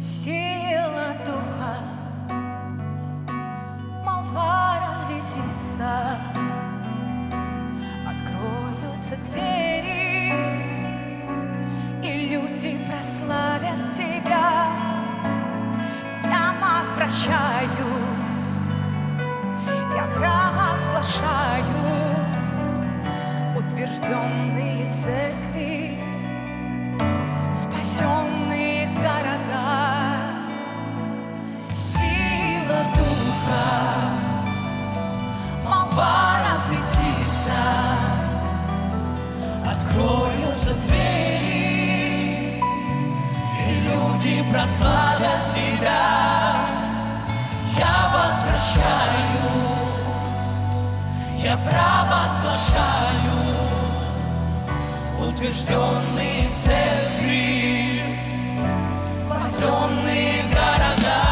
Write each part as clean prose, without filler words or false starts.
Сила духа, молва разлетится, откроются двери, и люди прославят тебя. Я возвращаюсь, я провозглашаю утвержденные церкви, спасенные города. Сила духа, молва разлетится, откроются двери, и люди прославят тебя. Я возвращаюсь, я провозглашаю утвержденные церкви, спасенные города.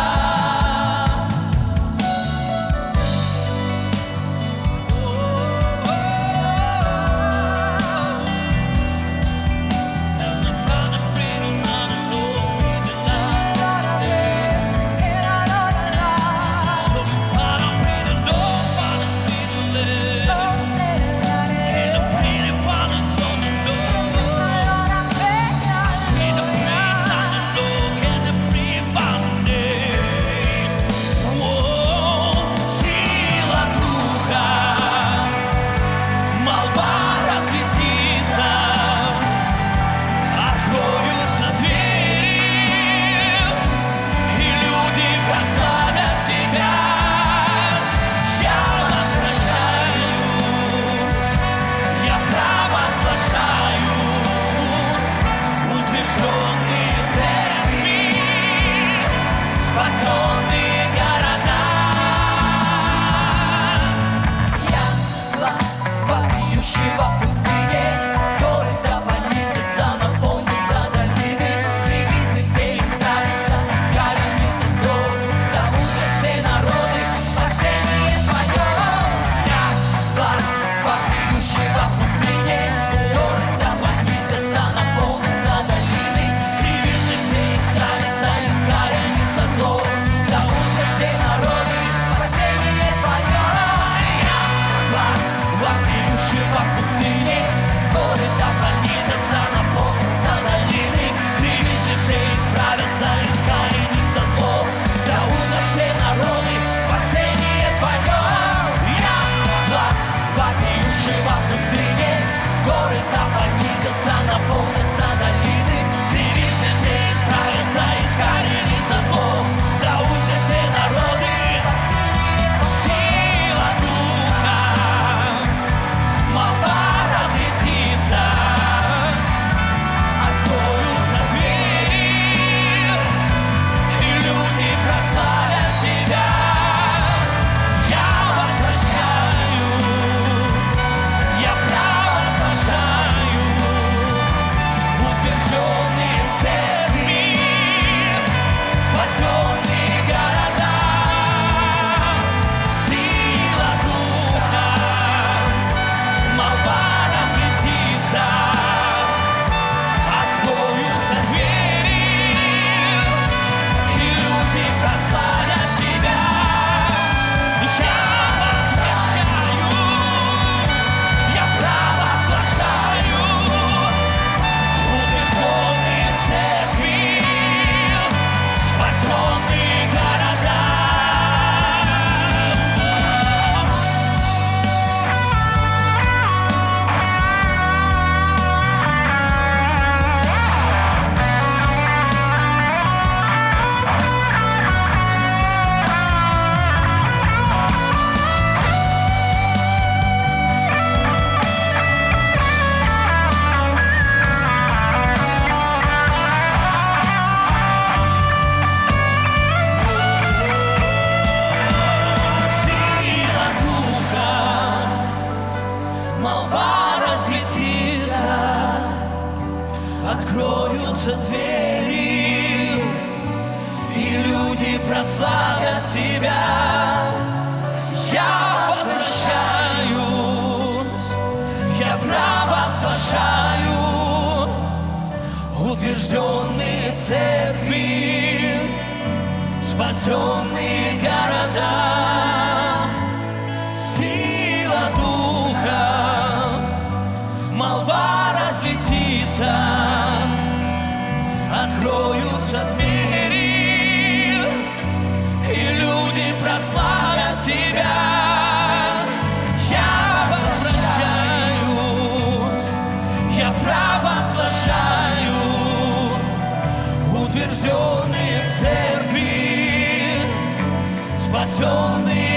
Откроются двери, и люди прославят тебя. Я возвращаюсь, я провозглашаю утвержденные церкви, спасенные города, сила духа, молва разлетится, откроются двери, и люди прославят Тебя. Я возвращаюсь, я провозглашаю утвержденные церкви, спасенные